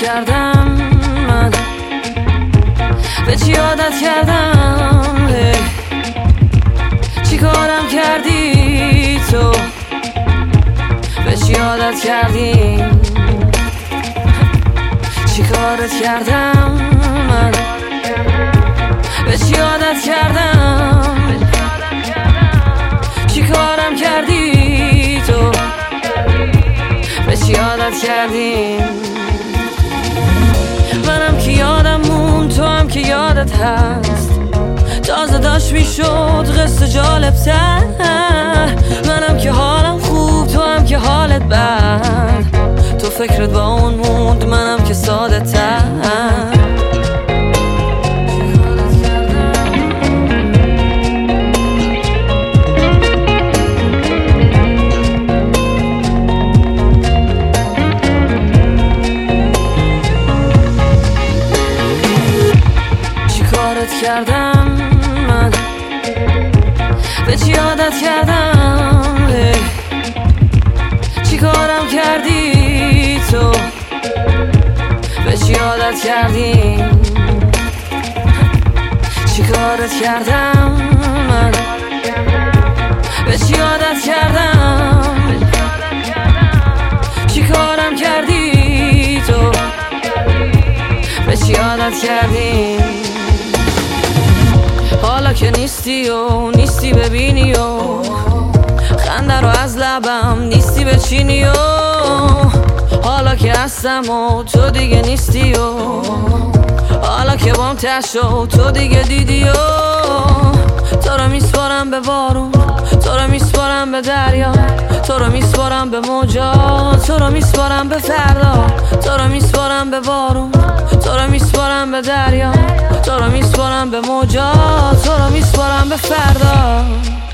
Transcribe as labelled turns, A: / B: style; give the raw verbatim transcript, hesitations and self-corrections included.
A: کردم من؟ به چی عادت کردم؟ چی کارم کردی تو؟ به چی عادت کردی؟ چی کارت کردم من؟ به چی عادت کردم؟ چی کارم کردی تو؟ به چی عادت کردی؟ منم که یادم مون، تو هم که یادت هست، تازه داشت میشد قصه جالب تر. منم که حالم خوب، تو هم که حالت بد، تو فکرت با اون موند، منم که ساده تر. کردم من؟ به چی عادت کردم؟ چی کارم کردی تو؟ به چی عادت کردی؟ چی کارت کردم من؟ به چی عادت کردم؟ چی کارم کردی تو؟ به چی عادت کردی؟ حالا که نیستی و نیستی ببینی و خنده رو از لبم نیستی بچینی و حالا که هستم و تو دیگه نیستی و حالا که بام تشو تو دیگه دیدی و تو رو میسپارم به بارون، تو رو میسپارم به دریا، تو رو میسپارم به موجا، تو رو میسپارم به فردا، تو رو میسپارم به بارون، تو رو میسپارم به دریا، تو رو میسپارم به موجا، تو رو میسپارم به فردا.